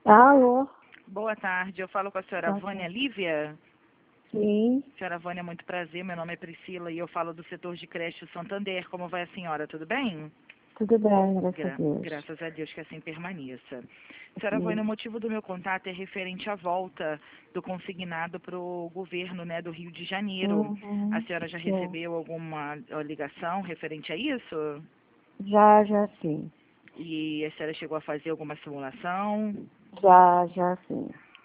Alô? Boa tarde, eu falo com a senhora Boa Vânia tarde. Lívia. Sim, Senhora Vânia, muito prazer, meu nome é Priscila e eu falo do setor de creche Santander. Como vai a senhora, tudo bem? tudo bem, graças a Deus. Graças a Deus que assim permaneça. Senhora Sim. Vânia, o motivo do meu contato é referente à volta do consignado para o governo, né, do Rio de Janeiro. A Uhum, senhora já sim. recebeu alguma ligação referente a isso? Já sim. E a senhora chegou a fazer alguma simulação? Já sim.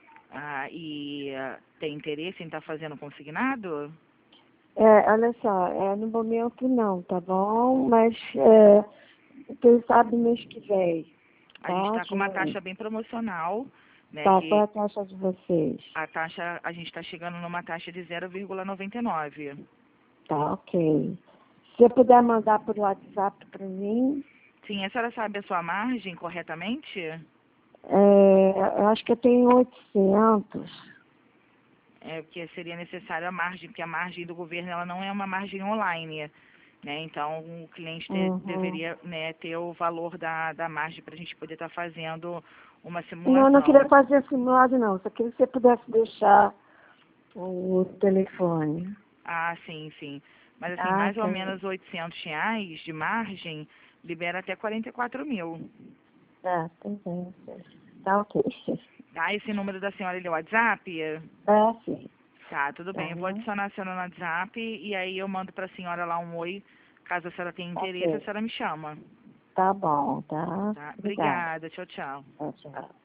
Tem interesse em estar fazendo consignado? Olha só, no momento não, tá bom? Mas quem sabe mês que vem, A gente tá? está com uma Junho. taxa bem promocional, né? Tá, qual é Que a taxa de vocês? a gente está chegando numa taxa de 0,99. Tá, ok. Se você puder mandar por WhatsApp para mim, Sim, a senhora sabe a sua margem corretamente? eu acho que eu tenho 800. É, porque seria necessário a margem, porque a margem do governo ela não é uma margem online, né? Então o cliente Uhum. deveria, né, ter o valor da margem para a gente poder estar fazendo uma Não, eu não queria simulação. fazer simulado não, só queria que você pudesse deixar o telefone. Ah, sim, sim. Mas assim, Ah, mais ou tá. menos R$ 800 de margem libera até 44 mil. Tá bem. Tá ok. Tá? Esse número da senhora ele é o WhatsApp? Sim. Tá, tudo Tá, bem. Eu vou adicionar a senhora no WhatsApp e aí eu mando para a senhora lá um oi. Caso a senhora tenha interesse, a ok. senhora me chama. Tá bom, tá? Tá? Obrigada. Obrigada. Tchau, tchau. Tchau.